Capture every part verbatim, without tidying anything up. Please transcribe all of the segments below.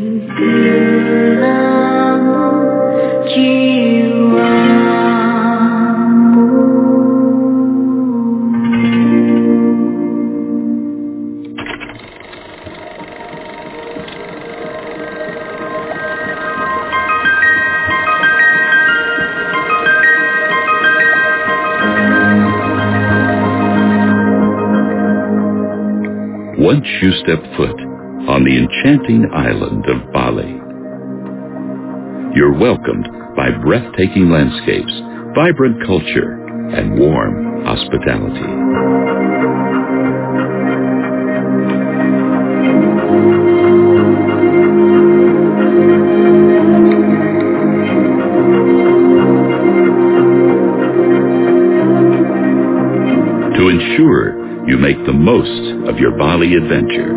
Once you step foot on the enchanting island of Bali, you're welcomed by breathtaking landscapes, vibrant culture, and warm hospitality. To ensure you make the most of your Bali adventure,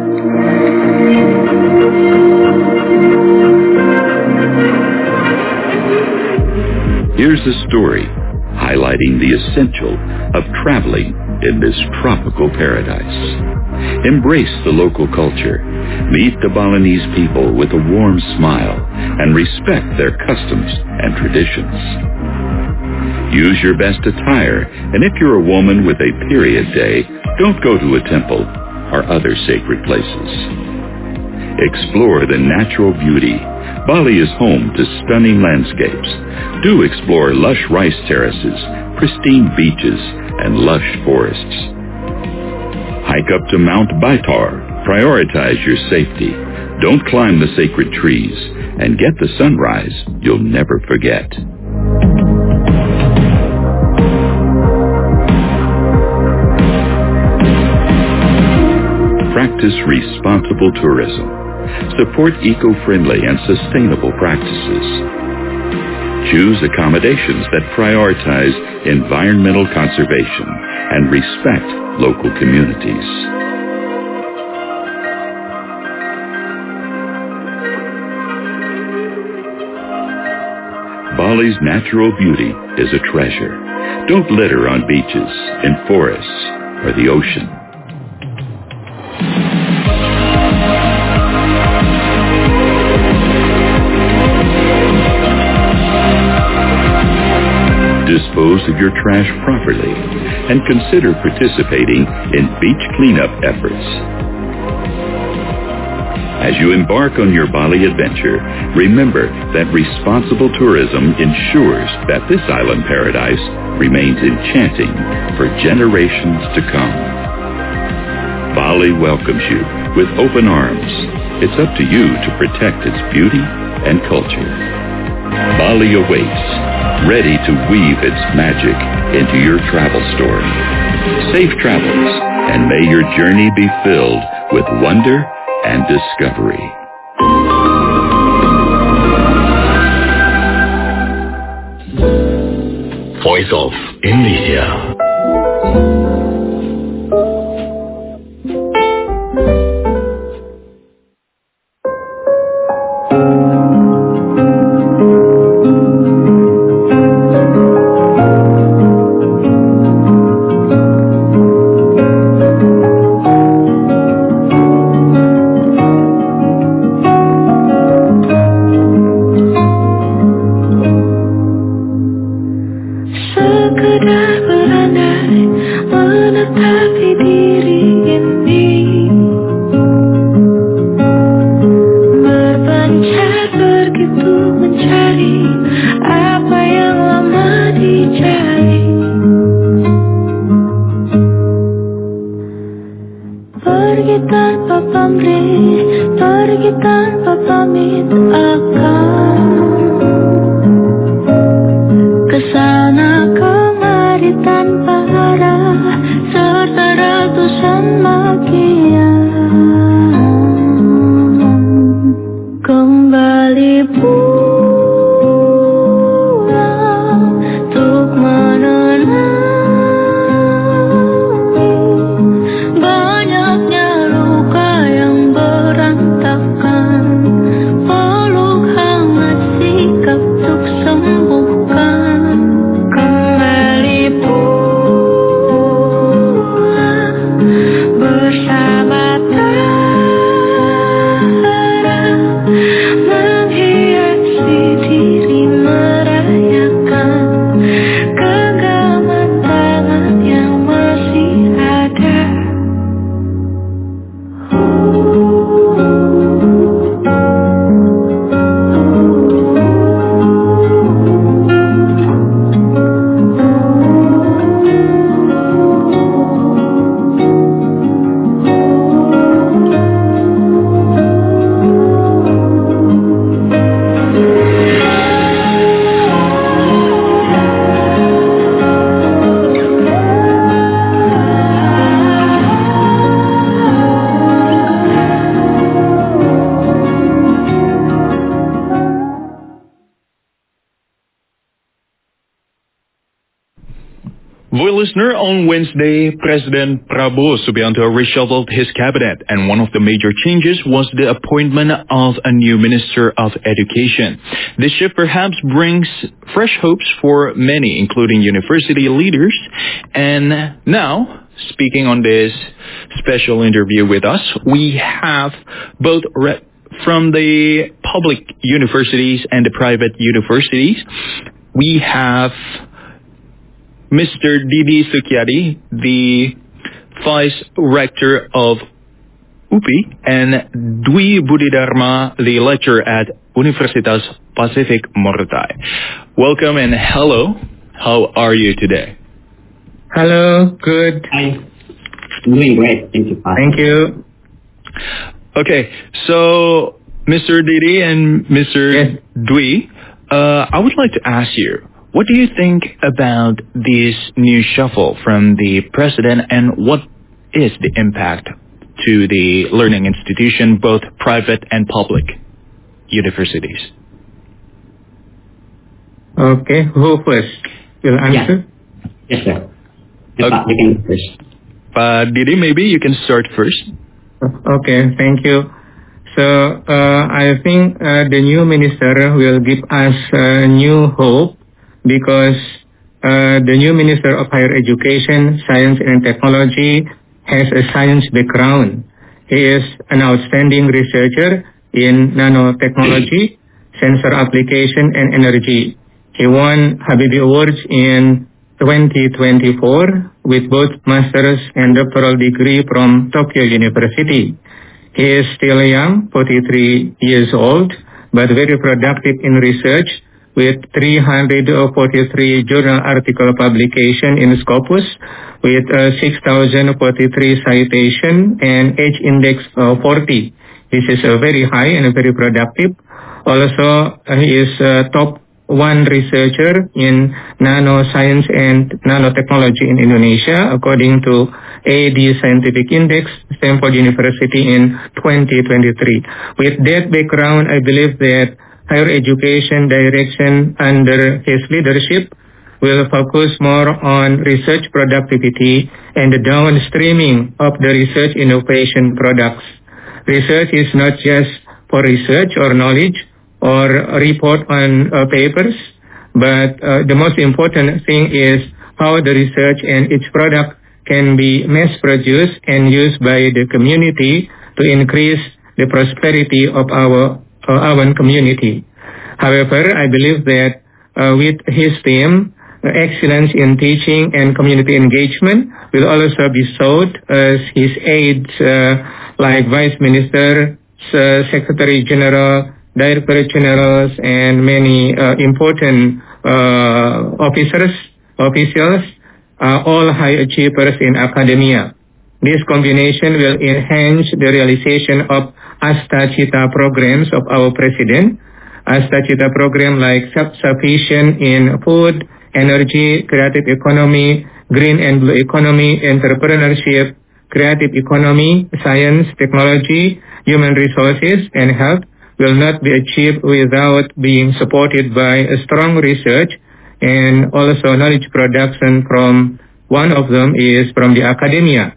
here's a story highlighting the essential of traveling in this tropical paradise. Embrace the local culture, meet the Balinese people with a warm smile, and respect their customs and traditions. Use your best attire, and if you're a woman with a period day, don't go to a temple or other sacred places. Explore the natural beauty. Bali is home to stunning landscapes. Do explore lush rice terraces, pristine beaches, and lush forests. Hike up to Mount Baitar. Prioritize your safety. Don't climb the sacred trees, and get the sunrise you'll never forget. Practice responsible tourism. Support eco-friendly and sustainable practices. Choose accommodations that prioritize environmental conservation and respect local communities. Bali's natural beauty is a treasure. Don't litter on beaches, in forests, or the ocean. Dispose of your trash properly and consider participating in beach cleanup efforts. As you embark on your Bali adventure, remember that responsible tourism ensures that this island paradise remains enchanting for generations to come. Bali welcomes you with open arms. It's up to you to protect its beauty and culture. Bali awaits, ready to weave its magic into your travel story. Safe travels, and may your journey be filled with wonder and discovery. Voice of Indonesia. Banyaknya luka yang berantakan, peluk hangat listener, on Wednesday, President Prabowo Subianto reshuffled his cabinet, and one of the major changes was the appointment of a new Minister of Education. This shift perhaps brings fresh hopes for many, including university leaders. And now, speaking on this special interview with us, we have both re- from the public universities and the private universities. We have Mister Didi Sukyadi, the Vice Rector of U P I, and Dwi Budidharma, the lecturer at Universitas Pacific Morotai. Welcome and hello. How are you today? Hello, good. Hi. I'm doing great. Thank you, Pastor. Thank you. Okay, so Mister Didi and Mister Yes. Dwi, uh, I would like to ask you, what do you think about this new shuffle from the president, and what is the impact to the learning institution, both private and public universities? Okay, who first will answer? Yes, sir. Okay. Yes, Pak, you can first. Uh, Didi, maybe you can start first. Okay, thank you. So, uh, I think uh, the new minister will give us uh, new hope because uh, the new Minister of Higher Education, Science and Technology has a science background. He is an outstanding researcher in nanotechnology, sensor application and energy. He won Habibie Awards in twenty twenty-four with both master's and doctoral degree from Tokyo University. He is still young, forty-three years old, but very productive in research with three hundred forty-three journal article publication in Scopus with uh, six thousand forty-three citation and H index uh, forty. This is uh, very high and very productive. Also, uh, he is uh, top one researcher in nanoscience and nanotechnology in Indonesia, according to A D Scientific Index, Stanford University in twenty twenty-three. With that background, I believe that higher education direction under his leadership will focus more on research productivity and the downstreaming of the research innovation products. Research is not just for research or knowledge or report on uh, papers, but uh, the most important thing is how the research and its product can be mass-produced and used by the community to increase the prosperity of our uh, our community. However, I believe that uh, with his team, uh, excellence in teaching and community engagement will also be sought as his aides uh, like Vice Minister, uh, Secretary General, Director Generals, and many uh, important uh, officers, officials, uh, all high achievers in academia. This combination will enhance the realization of Asta Cita programs of our President. Asta Cita program like self-sufficient in food, energy, creative economy, green and blue economy, entrepreneurship, creative economy, science, technology, human resources, and health will not be achieved without being supported by a strong research and also knowledge production from one of them is from the academia.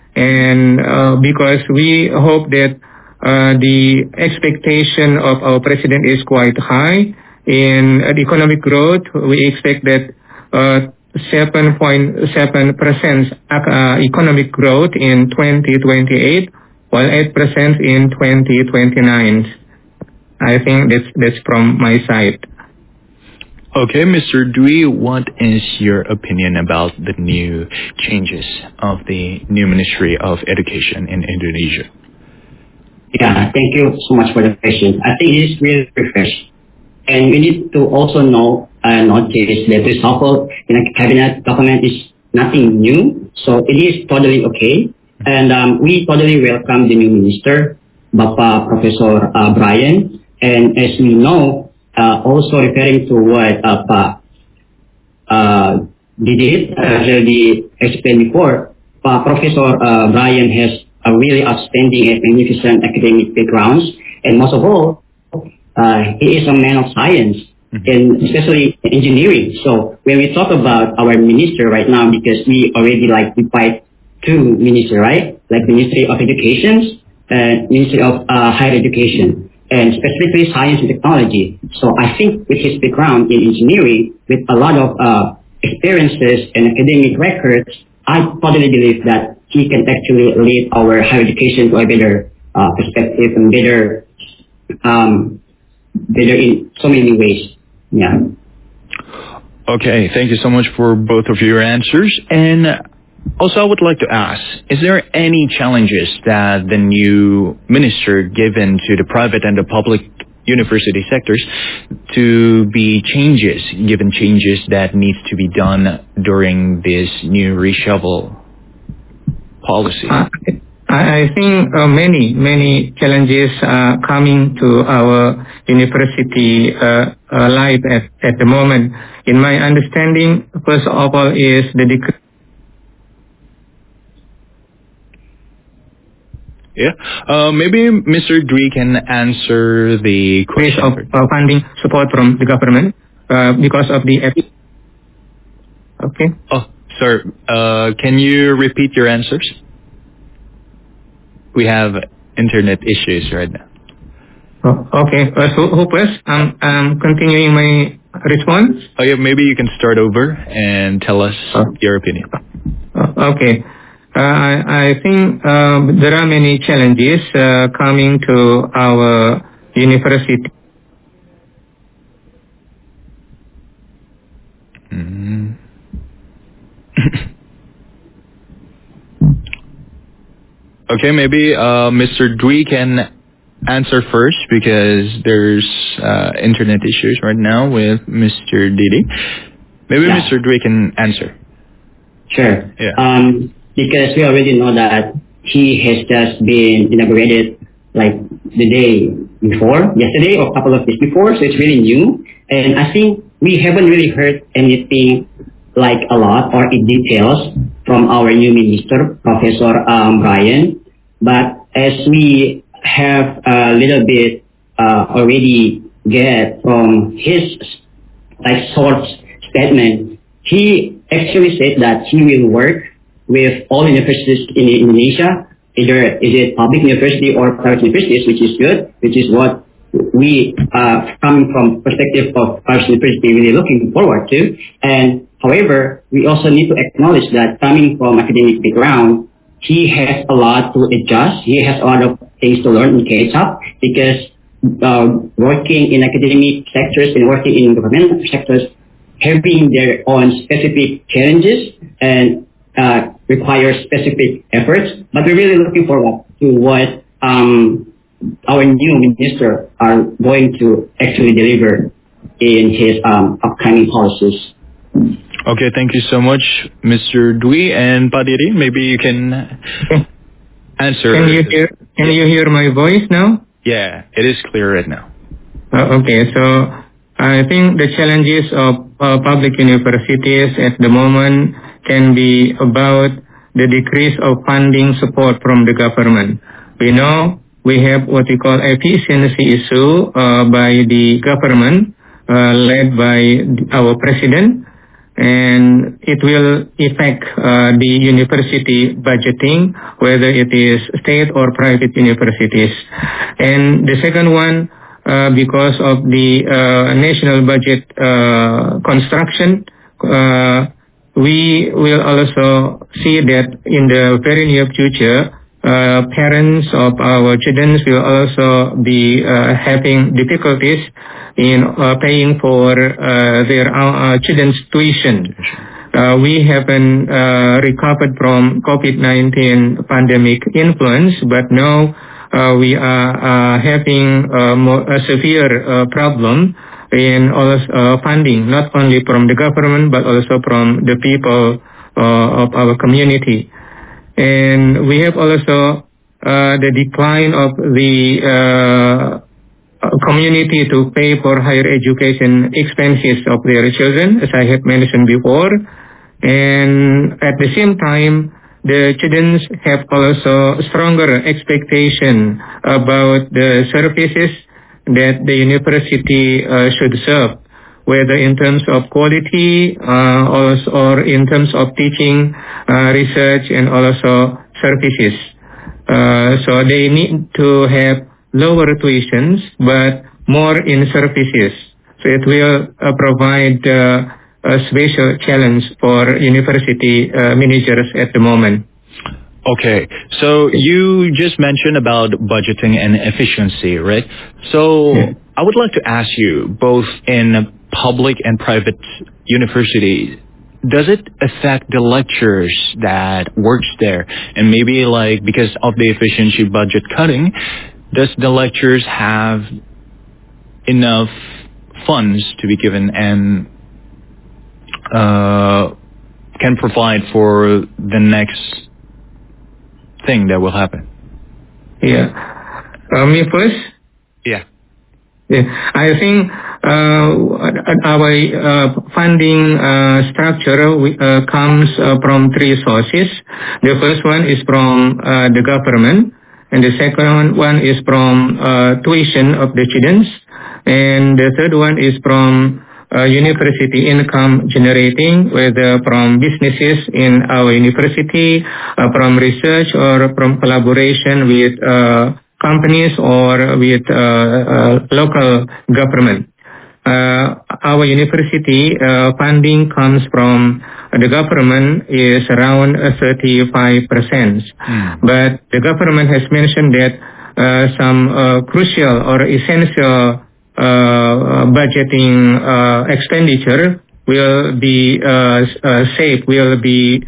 And uh, because we hope that uh, the expectation of our president is quite high in uh, economic growth, we expect that uh, seven point seven percent uh, economic growth in twenty twenty-eight, while eight percent in twenty twenty-nine. I think that's that's from my side. Okay, Mister Dwi, what is your opinion about the new changes of the new Ministry of Education in Indonesia? Yeah, thank you so much for the question. I think it is really refreshing. And we need to also know and notice that reshuffle in a cabinet document is nothing new. So it is totally okay. And um, we totally welcome the new minister, Bapak Professor uh, Brian. And as we know, uh, also referring to what uh, Pak uh, Didi already explained before, Pak Professor uh, Brian has a really outstanding and magnificent academic backgrounds. And most of all, uh, he is a man of science. mm-hmm. in especially engineering. So when we talk about our minister right now, because we already like divide two ministry, right? Like Ministry of Education and Ministry of uh, Higher Education, and specifically Science and Technology. So I think with his background in engineering, with a lot of uh, experiences and academic records, I totally believe that he can actually lead our higher education to a better uh, perspective and better, um, better in so many ways. Yeah. Okay, thank you so much for both of your answers. And also, I would like to ask, is there any challenges that the new minister given to the private and the public university sectors to be changes, given changes that needs to be done during this new reshuffle policy? Uh, I think uh, many, many challenges are coming to our university uh, uh, life at, at the moment. In my understanding, first of all is the decrease. Yeah, uh, maybe Mister Dwi can answer the question. Of uh, funding support from the government uh, because of the... Okay. Oh, sir, uh, can you repeat your answers? We have internet issues right now. Oh, okay, uh, so Hopeless, I'm, I'm continuing my response. Oh yeah, maybe you can start over and tell us oh. your opinion. Uh, okay. Uh, I, I think uh, there are many challenges uh, coming to our university. Mm. Okay, maybe uh, Mister Dwi can answer first because there's uh, internet issues right now with Mister Didi. Maybe yeah. Mister Dwi can answer. Sure. Yeah. Um, because we already know that he has just been inaugurated like the day before, yesterday or a couple of days before, so it's really new. And I think we haven't really heard anything like a lot or in details from our new minister, Professor um, Brian. But as we have a little bit uh, already get from his like short statement, he actually said that he will work with all universities in Indonesia, either is it public university or private universities, which is good, which is what we, uh, coming from perspective of private university, really looking forward to. And however, we also need to acknowledge that coming from academic background, he has a lot to adjust. He has a lot of things to learn and catch up because uh, working in academic sectors and working in government sectors, having their own specific challenges and uh, require specific efforts. But we're really looking forward to what um, our new minister are going to actually deliver in his um, upcoming policies. Okay, thank you so much, Mister Dwi. And Pak Didi, maybe you can answer. Can you hear, can you hear my voice now? Yeah, it is clear right now. Uh, okay, so I think the challenges of uh, public universities at the moment can be about the decrease of funding support from the government. We know we have what we call efficiency issue uh, by the government uh, led by our president, and it will affect uh, the university budgeting, whether it is state or private universities. And the second one, uh, because of the uh, national budget uh, construction, uh, we will also see that in the very near future, uh, parents of our students will also be uh, having difficulties in uh, paying for uh, their uh, children's tuition. Uh, we haven't uh, recovered from COVID nineteen pandemic influence, but now uh, we are uh, having uh, more, a severe uh, problem in all uh, funding, not only from the government, but also from the people uh, of our community. And we have also uh, the decline of the uh, community to pay for higher education expenses of their children, as I have mentioned before. And at the same time, the students have also stronger expectation about the services that the university uh, should serve. whether in terms of quality uh, also, or in terms of teaching, uh, research, and also services. Uh, so they need to have lower tuitions, but more in services. So it will uh, provide uh, a special challenge for university uh, managers at the moment. Okay, so you just mentioned about budgeting and efficiency, right? So yeah. I would like to ask you, both in public and private universities, does it affect the lecturers that works there? And maybe like because of the efficiency budget cutting, does the lecturers have enough funds to be given and uh, can provide for the next thing that will happen? Yeah. Uh, me first? Yeah. Yeah. I think uh, our uh, funding uh, structure uh, comes uh, from three sources. The first one is from uh, the government, and the second one is from uh, tuition of the students, and the third one is from Uh, university income generating, whether from businesses in our university, uh, from research, or from collaboration with uh, companies or with uh, uh, local government. Uh, our university uh, funding comes from the government is around uh, thirty-five percent. Mm. But the government has mentioned that uh, some uh, crucial or essential Uh, budgeting uh, expenditure will be uh, uh, safe, will be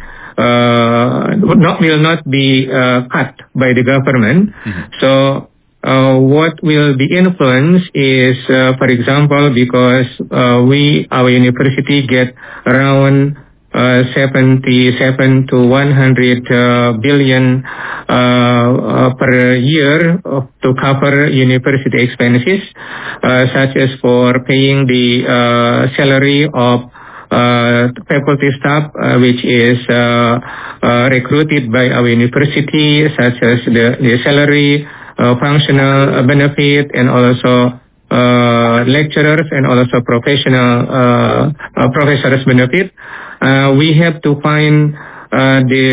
uh, not will not be uh, cut by the government. Mm-hmm. So uh, what will be influenced is, uh, for example, because uh, we our university get around Uh, seventy-seven to one hundred uh, billion uh, uh, per year of, to cover university expenses, uh, such as for paying the uh, salary of uh, faculty staff, uh, which is uh, uh, recruited by our university, such as the, the salary, uh, functional benefit, and also uh, lecturers and also professional uh, uh, professors benefit. Uh, we have to find uh, the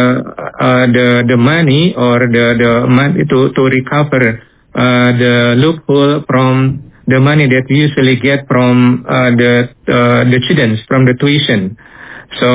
uh, the the money or the the money to to recover uh, the loophole from the money that we usually get from uh, the uh, the students from the tuition. So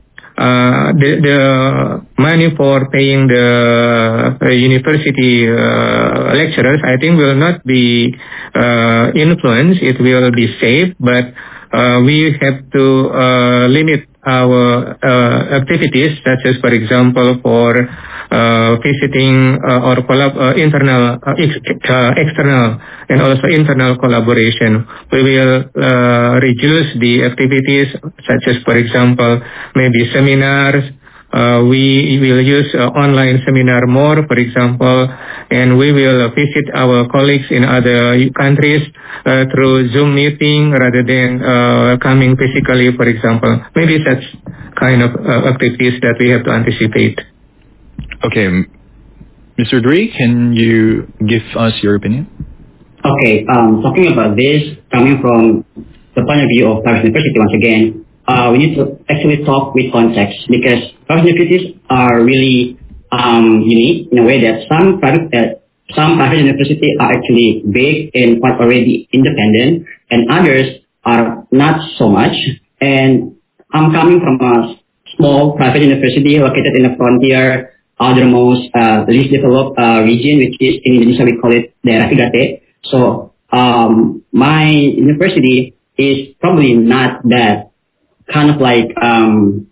uh, the the money for paying the uh, university uh, lecturers, I think, will not be uh, influenced. It will be safe, but uh, we have to uh, limit our uh, activities, such as, for example, for uh, visiting uh, or collab- uh, internal, uh, ex- uh, external, and also internal collaboration. We will uh, reduce the activities, such as, for example, maybe seminars. Uh, we will use uh, online seminar more, for example, and we will visit our colleagues in other countries uh, through Zoom meeting rather than uh, coming physically, for example. Maybe such kind of uh, activities that we have to anticipate. Okay. Mister Dri, can you give us your opinion? Okay. Um, talking about this, coming from the point of view of private university once again, Uh, we need to actually talk with context, because private universities are really um, unique in a way that some private uh, some private universities are actually big and quite already independent, and others are not so much. And I'm coming from a small private university located in the frontier, outermost, uh, least developed uh, region, which is in Indonesia we call it Daerah tiga T. So um, my university is probably not that kind of like um,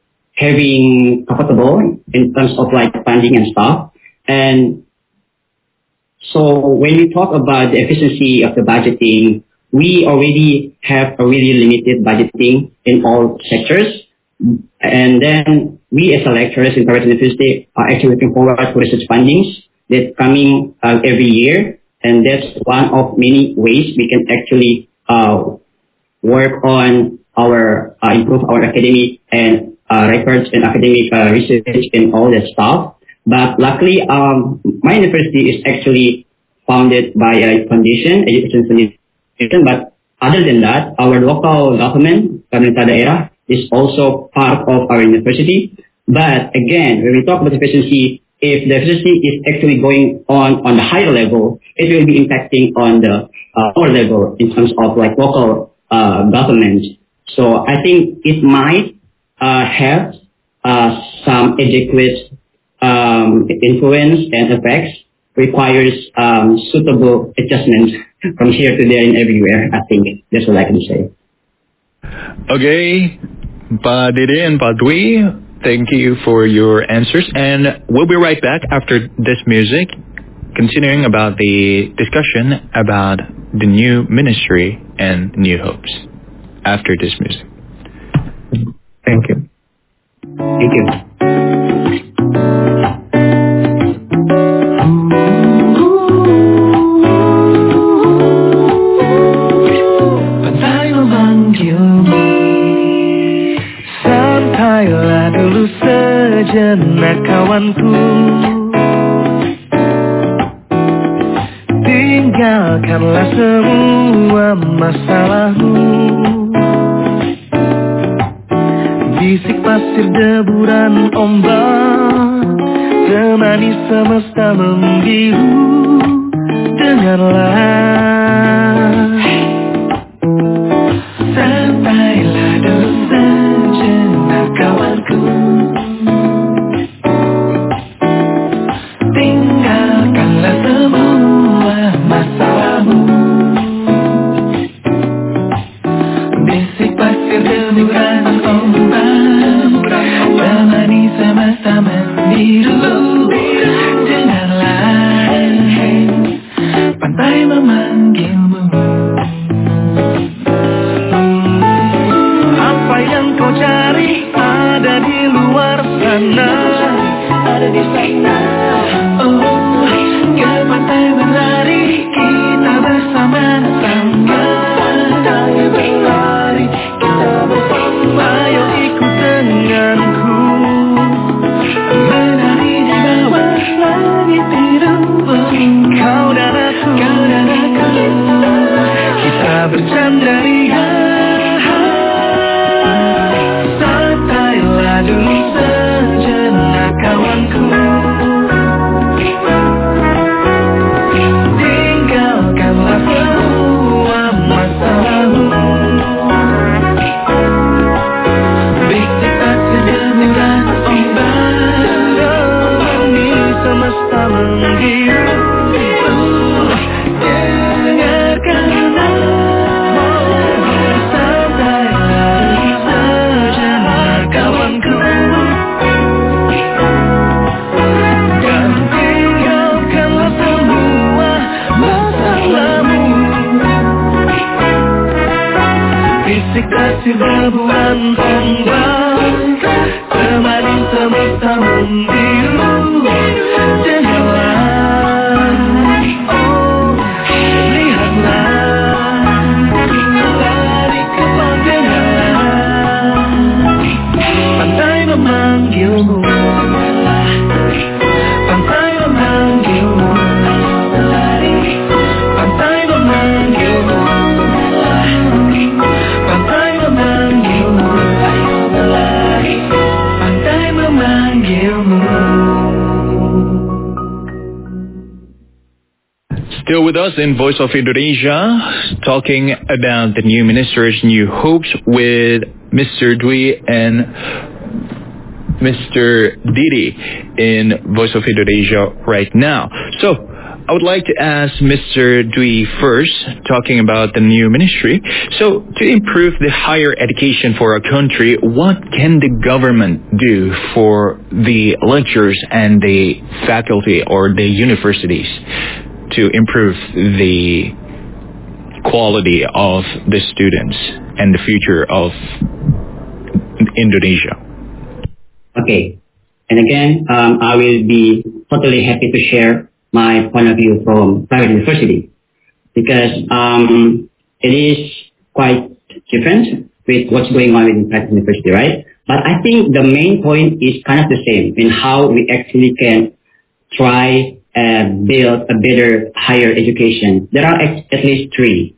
having comfortable in terms of like funding and stuff. And so when we talk about the efficiency of the budgeting, we already have a really limited budgeting in all sectors. And then we as a lecturers in private university are actually looking forward to research fundings that's coming uh, every year. And that's one of many ways we can actually uh, work on our uh, improve our academic and uh, records and academic uh, research and all that stuff. But luckily, um, my university is actually founded by a foundation, education foundation. But other than that, our local government, pemerintah daerah, is also part of our university. But again, when we talk about efficiency, if the efficiency is actually going on on the higher level, it will be impacting on the uh, lower level in terms of like local uh, government. So I think it might uh, have uh, some adequate um, influence and effects, requires um, suitable adjustments from here to there and everywhere. I think that's what I can say. Okay, Pak Dede and Pak Dwi, thank you for your answers, and we'll be right back after this music, continuing about the discussion about the new ministry and new hopes after this music. Thank you. Thank you. Sejenak kawanku, tinggalkanlah semua masalahmu. Bisik pasir deburan ombak, temani semesta membiru. Dengarlah, santailah dulu sejenak kawanku. Tinggalkanlah semua masalahmu. Bisik pasir deburan ombak, temani semesta membiru. Dengarlah, pantai memanggilmu. Apa yang kau cari ada di luar sana, ada di sana. Oh, ke pantai berlari kita bersama, sampai berlari kita bersama. Ayo ikut denganku, menari di bawah langit biru. Kau dan aku, kau dan aku, kita bercanda ria. Santailah dulu sejenak kawanku. Tinggalkanlah semua masalahmu. Bisik pasir deburan ombak, temani semesta membiru. Dengarkanlah, santailah sejenak kawanku. Dan tinggalkanlah semua masalahmu. Bisik pasir deburan ombak, temani semesta membiru. Dengarlah, oh, lihatlah, lari ke pantai. Pantai memanggilmu, pantai memanggilmu. Pantai memanggilmu, pantai memanggilmu. Pantai memanggilmu. Still with us in Voice of Indonesia, talking about the new minister's new hopes with Mister Dwi and Mister Didi in Voice of Indonesia right now. So, I would like to ask Mister Dwi first, talking about the new ministry. So, to improve the higher education for our country, what can the government do for the lecturers and the faculty or the universities to improve the quality of the students and the future of Indonesia? Okay. And again, um, I will be totally happy to share my point of view from private university, because um, it is quite different with what's going on in private university, right? But I think the main point is kind of the same in how we actually can try and build a better higher education. There are at least three.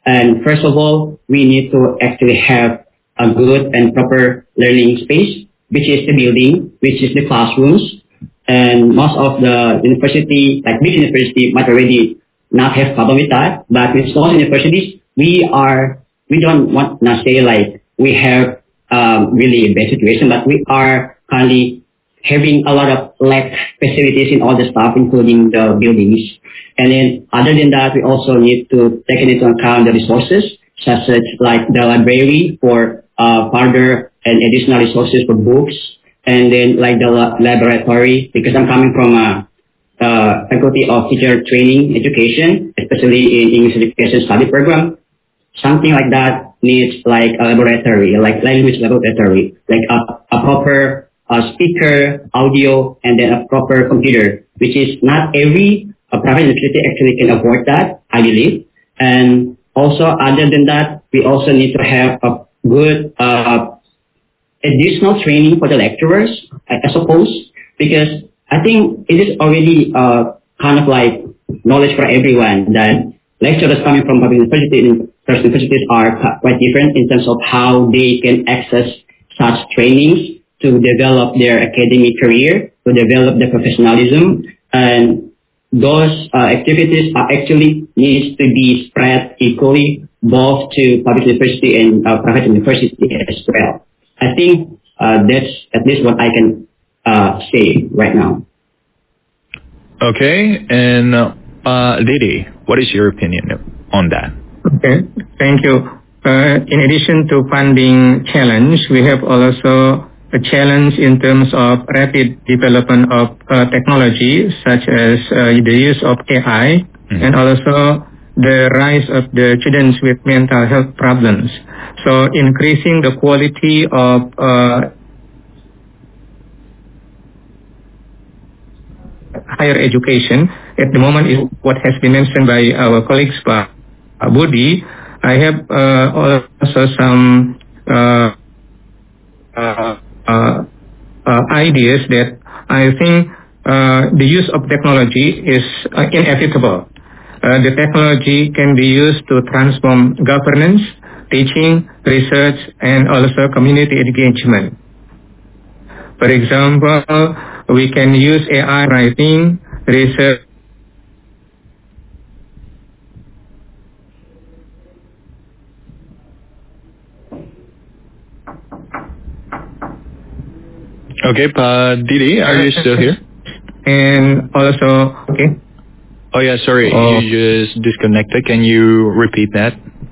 And first of all, we need to actually have a good and proper learning space, which is the building, which is the classrooms. And most of the university, like big university, might already not have problem with that. But with small universities, we are, we don't want to say like we have um, really a bad situation, but we are currently having a lot of lack facilities in all the stuff, including the buildings. And then other than that, we also need to take into account the resources, such as like the library for uh, further and additional resources for books, and then like the la- laboratory, because I'm coming from a uh, faculty of teacher training education, especially in English education study program. Something like that needs like a laboratory, like language laboratory, like a, a proper uh, speaker, audio, and then a proper computer, which is not every uh, private university actually can afford that, I believe. And also, other than that, we also need to have a good uh, additional training for the lecturers, I, I suppose, because I think it is already uh, kind of like knowledge for everyone that lecturers coming from public university and first universities are quite different in terms of how they can access such trainings to develop their academic career, to develop their professionalism, and those uh, activities are actually needs to be spread equally both to public university and uh, private university as well. I think uh, that's at least what I can uh, say right now. Okay, and uh, Didi, what is your opinion on that? Okay, thank you. Uh, in addition to funding challenge, we have also a challenge in terms of rapid development of uh, technology, such as uh, the use of A I, mm-hmm. and also the rise of the students with mental health problems. So increasing the quality of uh, higher education at the moment is what has been mentioned by our colleagues, Pak Budi. I have uh, also some uh, uh, uh, uh, ideas that I think uh, the use of technology is uh, inevitable. Uh, the technology can be used to transform governance, teaching, research, and also community engagement. For example, we can use A I writing, research, Okay, Pak Didi, are you still here? And also, okay. Oh yeah, sorry, oh. you just disconnected. Can you repeat that?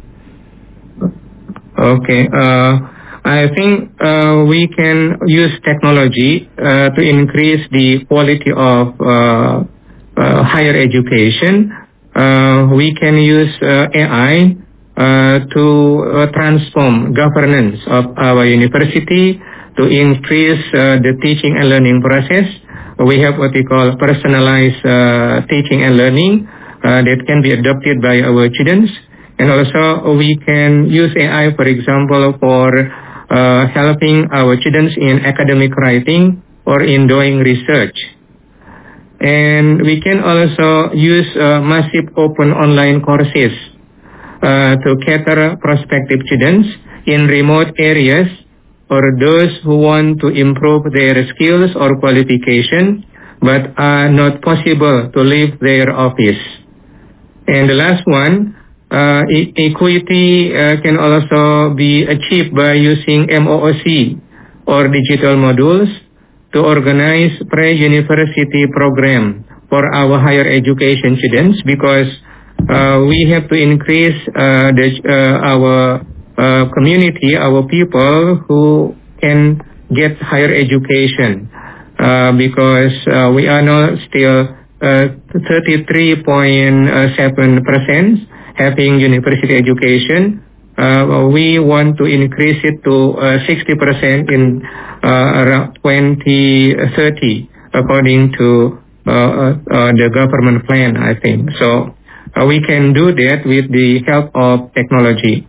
Okay, uh, I think uh, we can use technology uh, to increase the quality of uh, uh, higher education. Uh, we can use uh, A I uh, to uh, transform governance of our university, to increase uh, the teaching and learning process. We have what we call personalized uh, teaching and learning uh, that can be adopted by our students. And also we can use A I, for example, for uh, helping our students in academic writing or in doing research. And we can also use uh, massive open online courses uh, to cater prospective students in remote areas, or those who want to improve their skills or qualification, but are not possible to leave their office. And the last one, uh, e- equity uh, can also be achieved by using M O O C or digital modules to organize pre-university program for our higher education students, because uh, we have to increase uh, the, uh, our Uh, community, our people who can get higher education, uh, because uh, we are now still uh, thirty-three point seven percent having university education. Uh, we want to increase it to uh, sixty percent in uh, around twenty thirty, according to uh, uh, the government plan, I think. So uh, we can do that with the help of technology.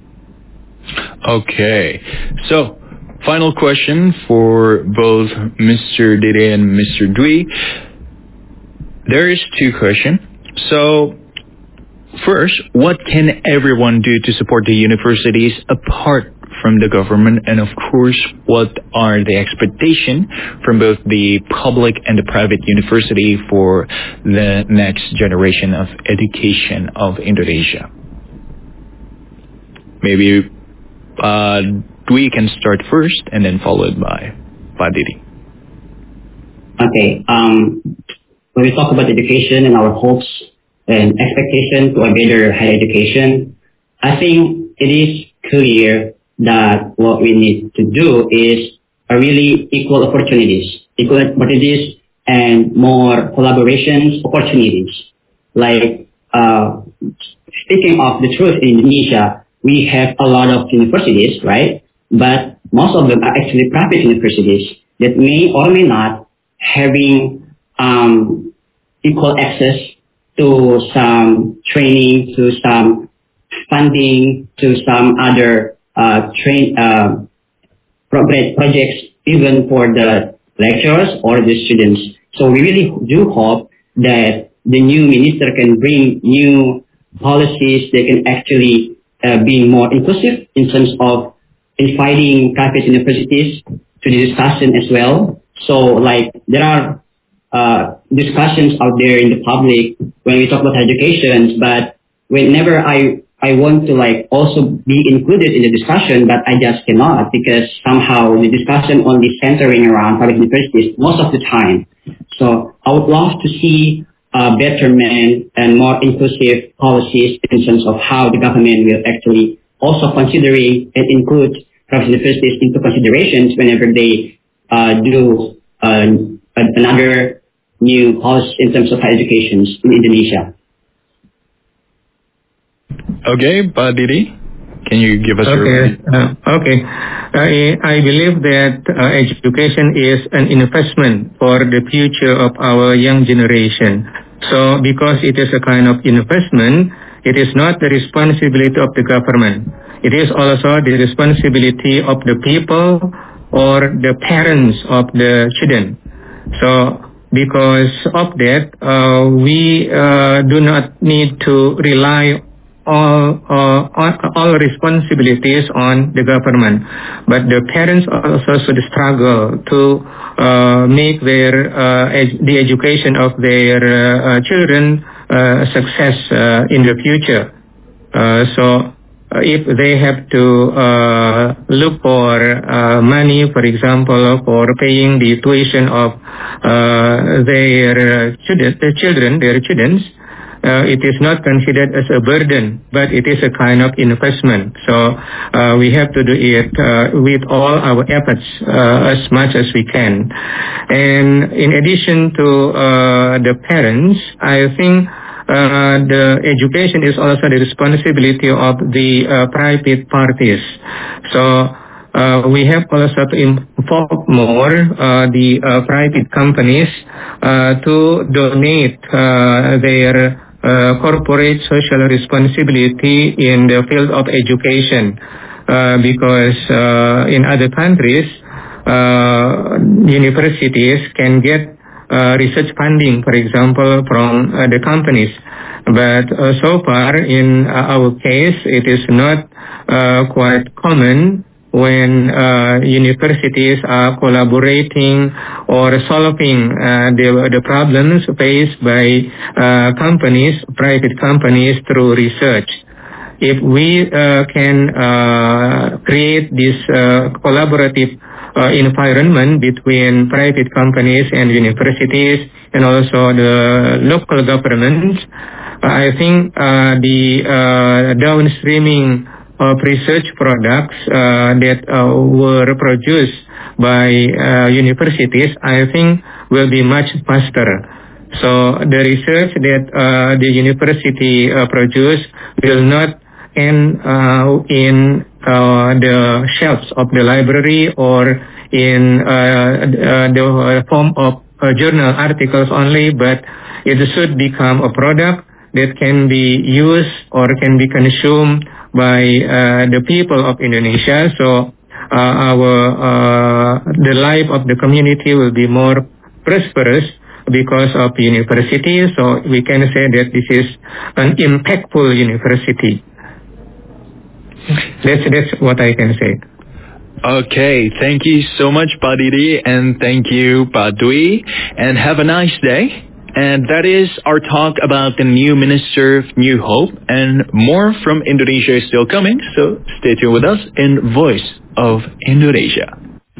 Okay, so final question for both Mister Dede and Mister Dwi. There is two questions. So first, what can everyone do to support the universities apart from the government? And of course, what are the expectations from both the public and the private university for the next generation of education of Indonesia? Maybe uh, we can start first and then followed by Pak Didi. Okay. Um, when we talk about education and our hopes and expectation to a better higher education, I think it is clear that what we need to do is a really equal opportunities, equal opportunities and more collaborations opportunities. Like, uh, speaking of the truth in Indonesia, we have a lot of universities, right? But most of them are actually private universities that may or may not having um, equal access to some training, to some funding, to some other uh, train uh, projects, even for the lecturers or the students. So we really do hope that the new minister can bring new policies that can actually uh, be more inclusive in terms of inviting private universities to the discussion as well. So like there are uh, discussions out there in the public when we talk about education, but whenever I I want to like also be included in the discussion, but I just cannot because somehow the discussion only centering around private universities most of the time. So I would love to see uh, betterment and more inclusive policies in terms of how the government will actually also considering and include private universities into considerations whenever they uh, do uh, another new policy in terms of higher education in Indonesia. Okay, Pak Didi, can you give us okay. your... Uh, okay. I, I believe that uh, education is an investment for the future of our young generation. So because it is a kind of investment, it is not the responsibility of the government. It is also the responsibility of the people or the parents of the children. So because of that, uh, we uh, do not need to rely all, uh, all all responsibilities on the government, but the parents also should struggle to uh, make their uh, ed- the education of their uh, children uh, success uh, in the future. Uh, so uh, if they have to uh, look for uh, money, for example, for paying the tuition of uh, their children, their children, their students. Uh, it is not considered as a burden, but it is a kind of investment. So uh, we have to do it uh, with all our efforts uh, as much as we can. And in addition to uh, the parents, I think uh, the education is also the responsibility of the uh, private parties. So Uh, we have also to involve more uh, the uh, private companies uh, to donate uh, their uh, corporate social responsibility in the field of education, uh, because uh, in other countries, uh, universities can get uh, research funding, for example, from uh, the companies. But uh, so far, in uh, our case, it is not uh, quite common when uh, universities are collaborating or solving uh, the, the problems faced by uh, companies, private companies through research. If we uh, can uh, create this uh, collaborative uh, environment between private companies and universities and also the local governments, I think uh, the uh, downstreaming of research products uh, that uh, were produced by uh, universities, I think will be much faster. So the research that uh, the university uh, produce will not end uh, in uh, the shelves of the library or in uh, uh, the form of uh, journal articles only, but it should become a product that can be used or can be consumed by uh, the people of Indonesia. So uh, our uh, the life of the community will be more prosperous because of university. So we can say that this is an impactful university. That's that's what I can say. Okay, thank you so much, Pak Didi, and thank you, Pak Dwi, and have a nice day. And that is our talk about the new Minister of New Hope, and more from Indonesia is still coming, so stay tuned with us in Voice of Indonesia.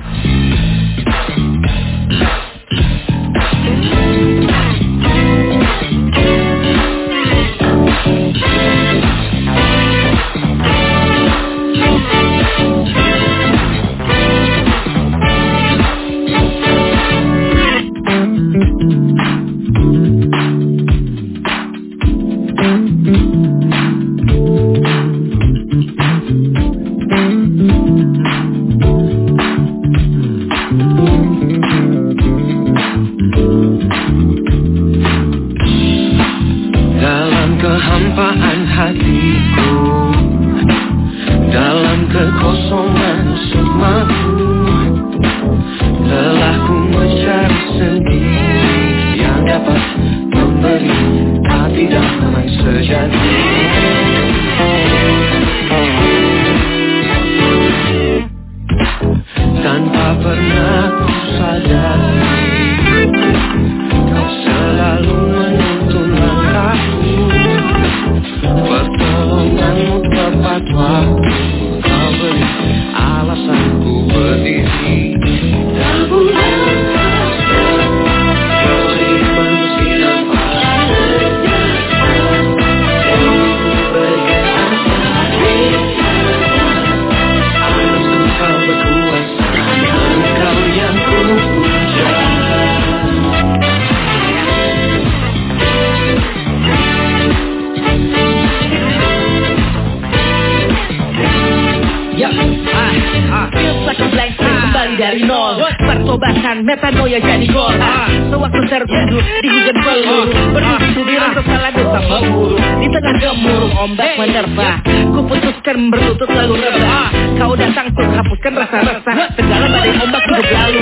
Metanoia jadi gol. Sewaktu tertidur di hujan peluru, berdiri di rasa salah dosa memburu. Di tengah gemuruh ombak menerpa, ku putuskan berlutut lalu rebah. Kau datang ku hapuskan rasa resah, segala badai ombak hidup lalu.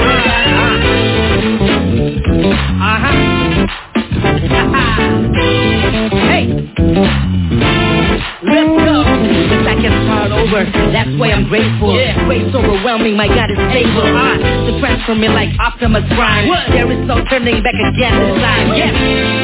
Aha. Hey, let's go. I can start over, that's why I'm grateful. Yeah. Grace overwhelming, my God is faithful. Ah, to transform me like Optimus Prime. What? There is no turning back again this time. Yeah.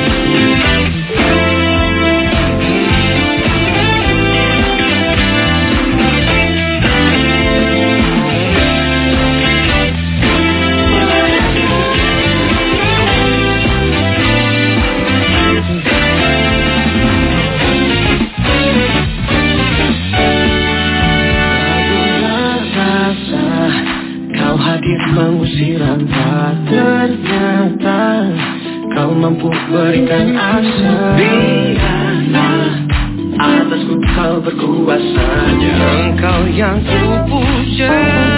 Mengusir rangka, ternyata kau mampu berikan asa. Biarlah atasku kau berkuasa, engkau yang ku puja.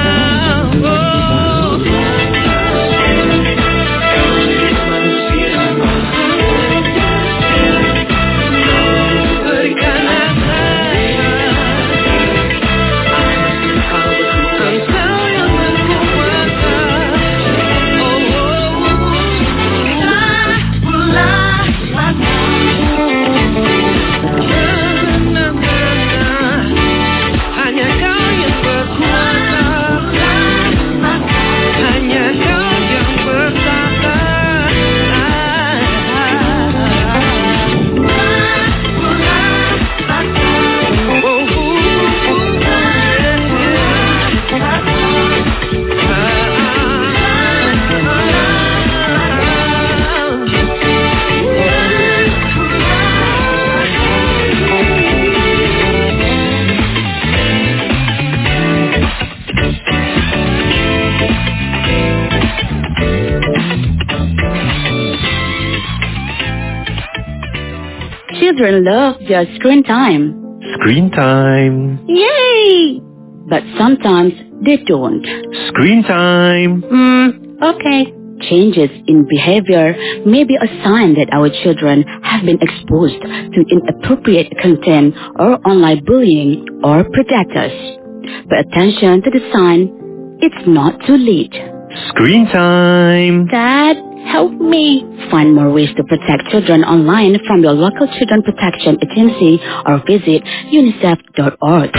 Oh. Mengusir rangka, kau berikan asa. Atasku kau berkuasa. Children love their screen time. Screen time. Yay! But sometimes they don't. Screen time. Hmm, okay. Changes in behavior may be a sign that our children have been exposed to inappropriate content or online bullying or predators. Pay attention to the sign. It's not too late. Screen time. Dad, Help me! Find more ways to protect children online from your local children protection agency or visit unicef dot org.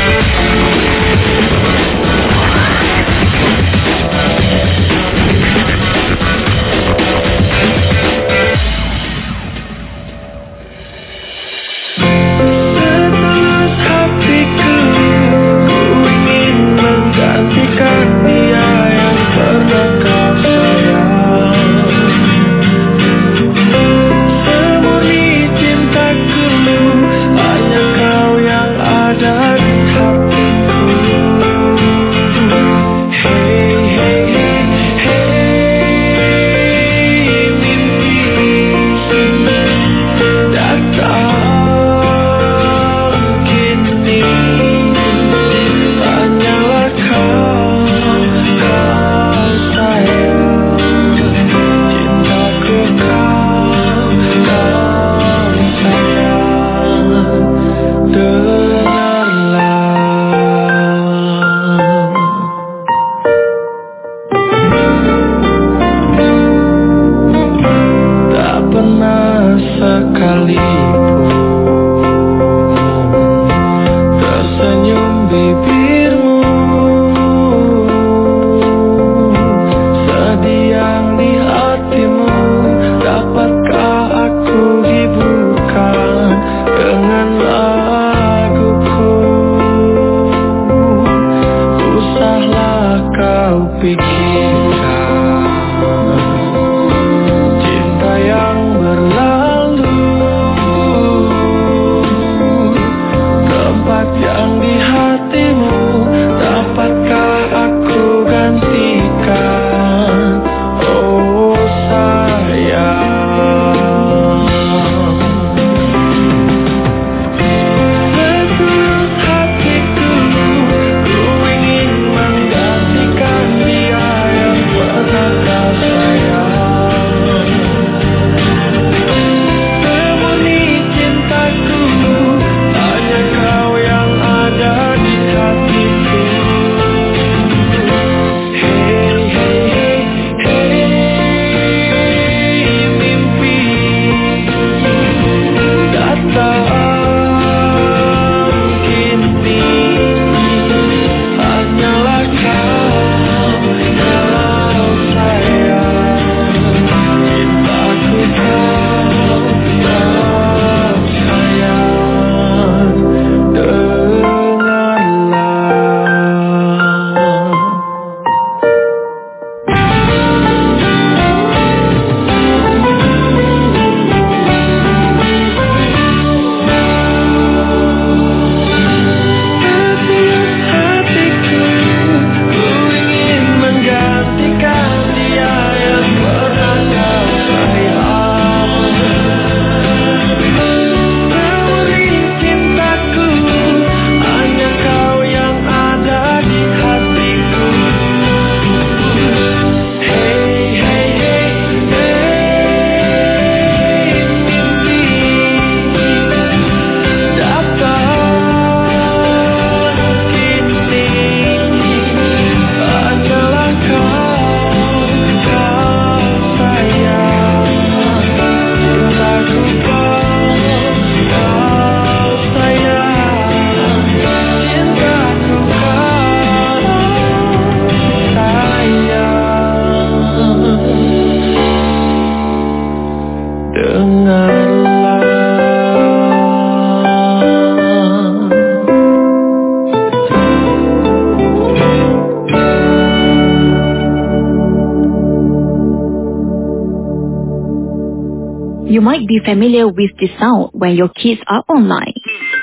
You might be familiar with this sound when your kids are online.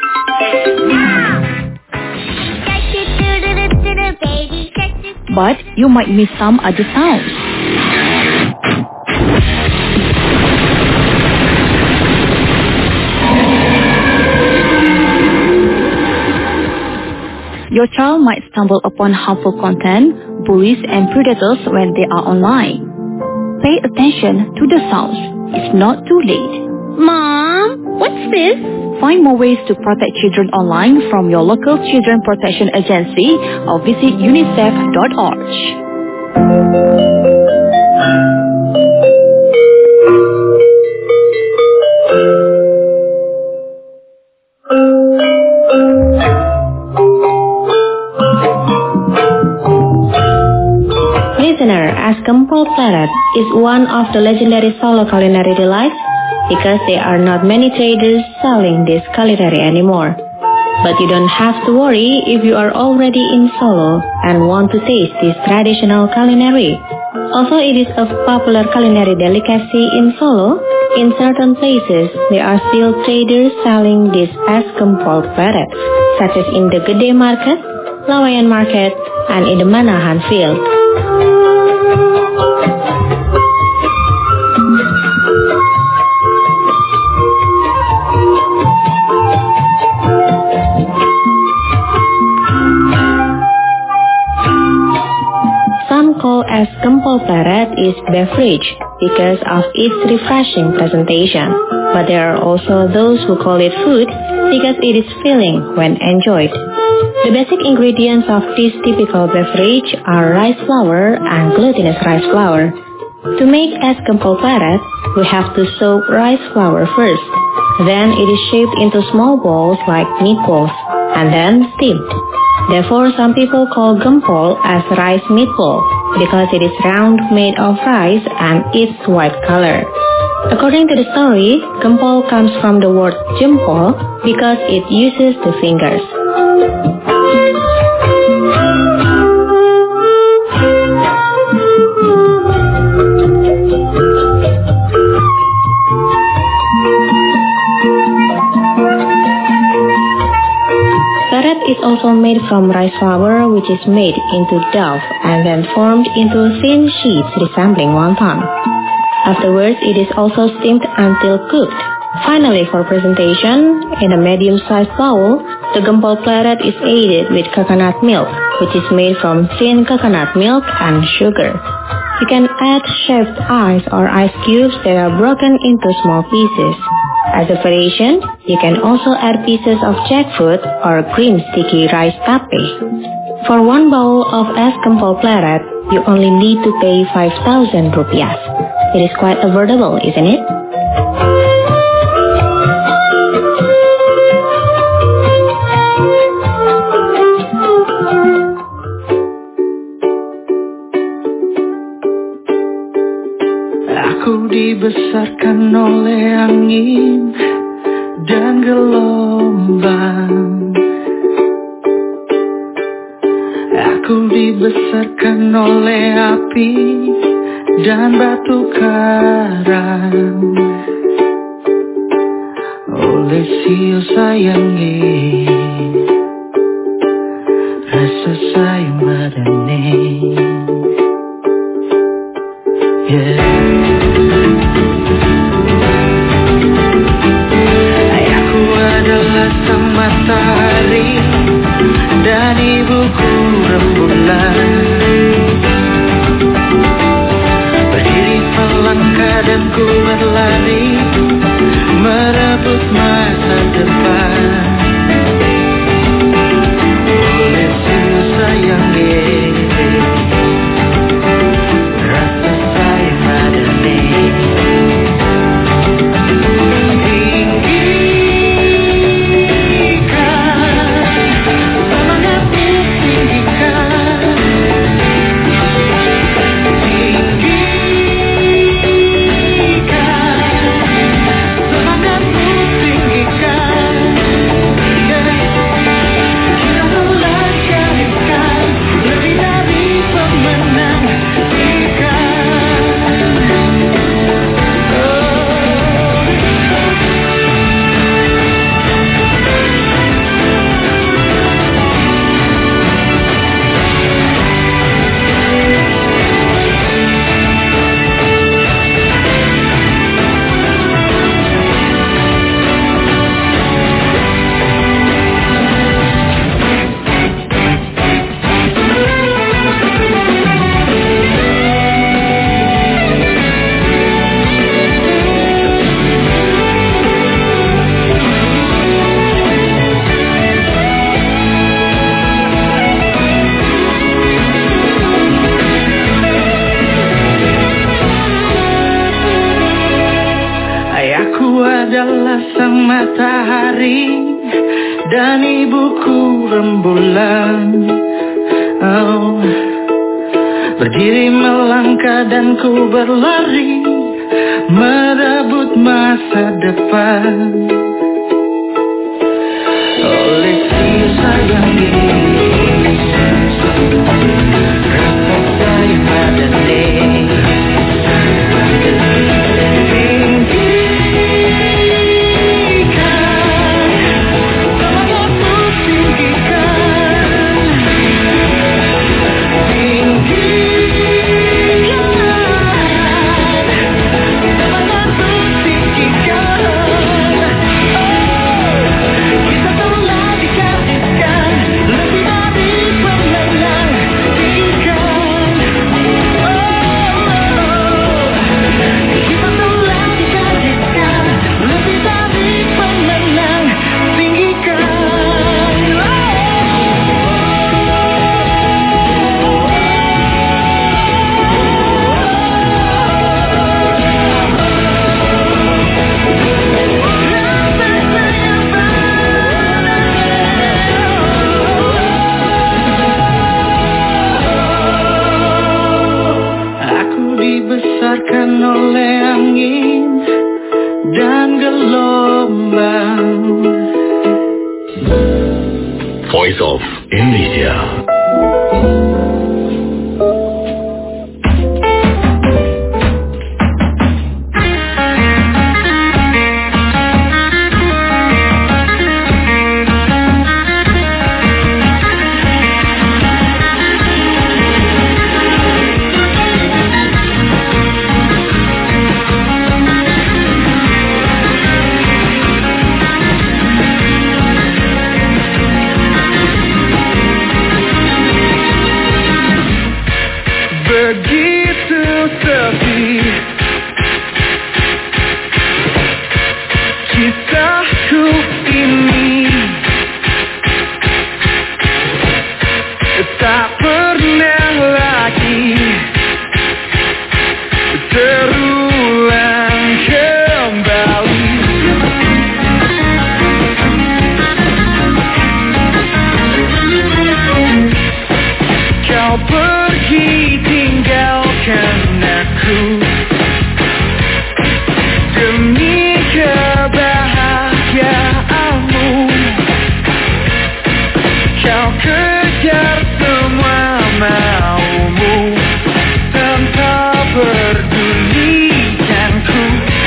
But you might miss some other sounds. Your child might stumble upon harmful content, bullies and predators when they are online. Pay attention to the sounds. It's not too late. Mom, what's this? Find more ways to protect children online from your local children protection agency or visit unicef dot org. Gempol Pleret is one of the legendary Solo culinary delights because there are not many traders selling this culinary anymore. But you don't have to worry if you are already in Solo and want to taste this traditional culinary. Also, it is a popular culinary delicacy in Solo. In certain places, there are still traders selling this as Gempol Pleret, such as in the Gede Market, Lawayan Market, and in the Manahan Field. Called as Gempol Pleret is beverage because of its refreshing presentation, but there are also those who call it food because it is filling when enjoyed. The basic ingredients of this typical beverage are rice flour and glutinous rice flour. To make as Gempol Pleret, we have to soak rice flour first. Then it is shaped into small balls like meatballs and then steamed. Therefore, some people call gempol as rice meatball because it is round, made of rice, and its white color. According to the story, gempol comes from the word jempol because it uses the fingers. Pleret is also made from rice flour, which is made into dough and then formed into thin sheets resembling wonton. Afterwards, it is also steamed until cooked. Finally, for presentation, in a medium-sized bowl, the Gempol Pleret is aided with coconut milk, which is made from thin coconut milk and sugar. You can add shaved ice or ice cubes that are broken into small pieces. As a variation, you can also add pieces of jackfruit or green sticky rice tape. For one bowl of es Gempol Pleret, you only need to pay five thousand rupiah. It is quite affordable, isn't it? Aku dibesarkan oleh angin dan gelombang. Aku dibesarkan oleh api dan batu karang. Oleh siu sayangi, rasa sayang badane. Yeah. Ayahku adalah sang matahari dan ibuku rembulan. Berdiri melangkah dan ku berlari merebut masa depan. Oleh siu sayangi, adalah sang matahari dan ibuku rembulan. Oh, berdiri melangkah dan ku berlari, merebut masa depan. Oleh kisah yang ini, rasa yang pada dibesarkan oleh angin dan gelombang. Voice of Indonesia. Begitu sepi kisahku ini, tak pernah lagi terulang kembali. Kau pergi tinggalkan aku demi kebahagiaanmu. Kau kejar semua maumu tanpa pedulikanku.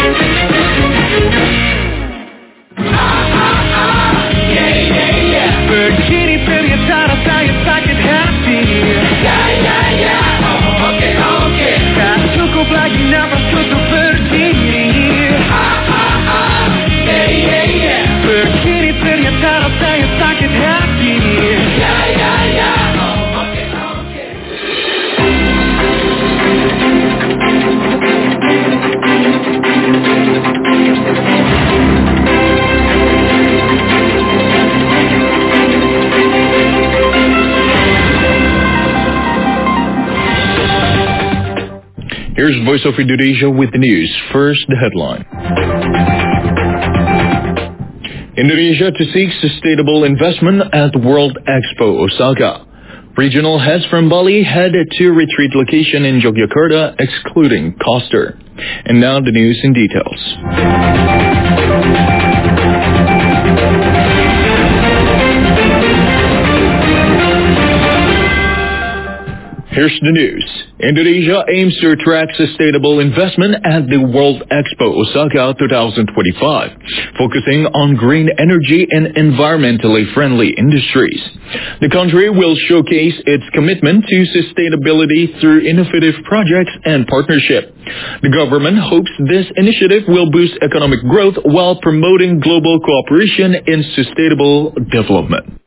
Begini ternyata rasanya sakit hati. Tak cukup lagi nafasku untuk berdiri. Begini ternyata rasanya sakit hati. Here's Voice of Indonesia with the news. First, the headline. Indonesia to seek sustainable investment at World Expo Osaka. Regional heads from Bali head to retreat location in Yogyakarta, excluding Koster. And now the news in details. Here's the news. Indonesia aims to attract sustainable investment at the World Expo Osaka twenty twenty-five, focusing on green energy and environmentally friendly industries. The country will showcase its commitment to sustainability through innovative projects and partnership. The government hopes this initiative will boost economic growth while promoting global cooperation in sustainable development.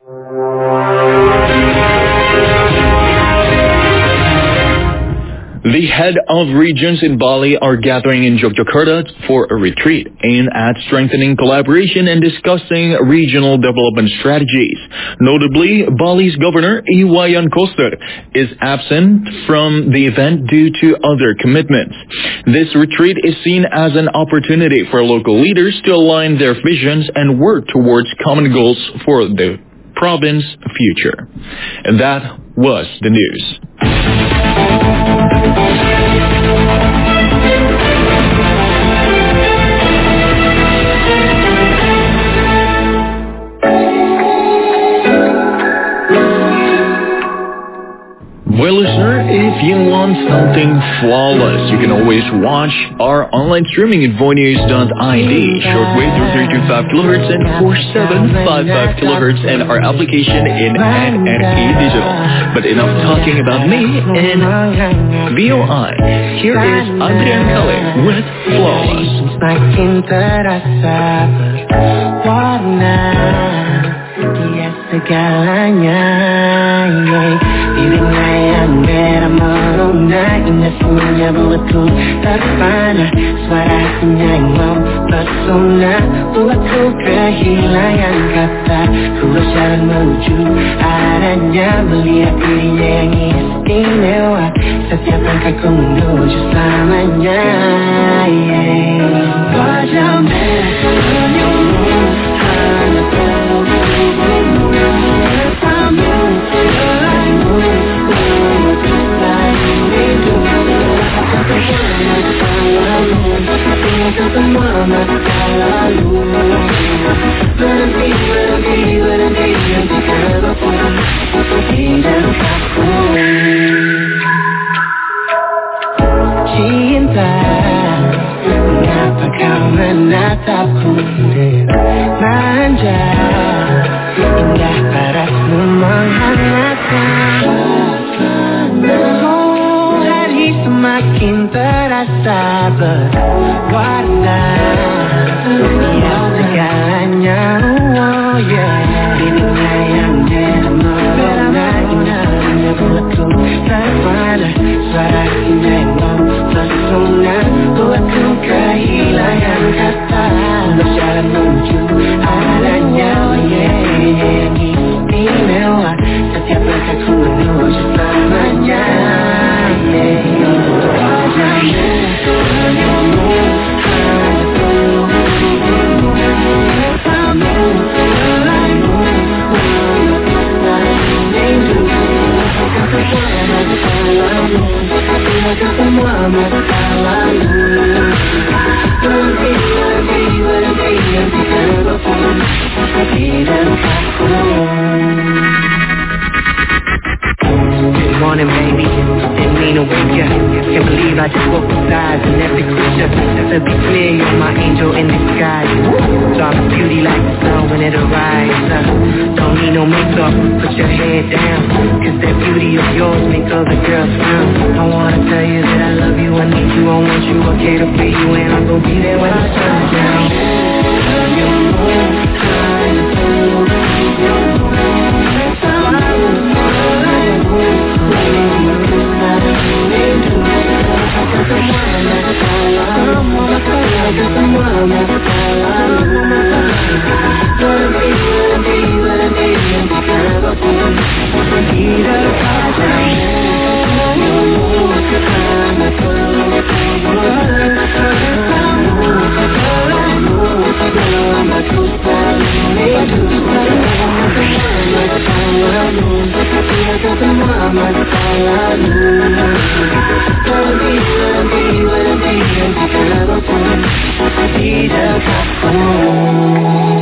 The head of regions in Bali are gathering in Yogyakarta for a retreat aimed at strengthening collaboration and discussing regional development strategies. Notably, Bali's governor, Iwayan Koster, is absent from the event due to other commitments. This retreat is seen as an opportunity for local leaders to align their visions and work towards common goals for the province's future. And that was the news. Well, listener, if you want something flawless, you can always watch our online streaming at voinews dot I D, shortwave through three two five kilohertz and four seven five five kilohertz, and our application in N N E Digital. But enough talking about me and V O I. Here is Adrian Kale with Flawless. Makin terasa berwarna, dia segalanya, dirinya yang merah merona, indah semuanya buatku terpana, suara hatinya yang mempesona, buatku kehilangan kata, ku berjalan menuju arahnya, melihat dirinya yang istimewa, setiap langkahku menuju selamanya. Wajah merah senyummu, hanya perlu dirimu, bersamamu, selainmu, untuk selalu hidup. Masa lalu, tinggalkan semua masa lalu. Berhenti, berhenti, berhenti, hentikan apapun hidupku. Cinta, mengapa kau menatapku dengan manja, indah parasmu menghangatkan. Oh, hari semakin terasa berwarna, dia segalanya, oh yeah. Dirinya yang merona, indahnya buatku terpana, suara hatinya yang mempesona, buatku kehilangan kata, berjalan menuju arahnya, oh yeah. Istimewa, setiap langkahku menuju selamanya, yeah. Wajahnya senyummu, hanya perlu dirimu, bersamamu, selainmu, untuk selalu hidup. Tinggalkan semua masa lalu, berhenti, berhenti, berhenti, hentikan apapun hidupku. Good morning, baby. Didn't mean to wake ya. Can't believe I just woke beside an epic creature. To be clear, you're my angel in disguise. Dark beauty like the sun when it arrives. Uh, don't need no makeup, put your head down, cause that beauty of yours make other girls frown. I wanna tell you that I love you, I need you, I want you, I care to be you, and I'm gonna be there when the sun's down. Tidak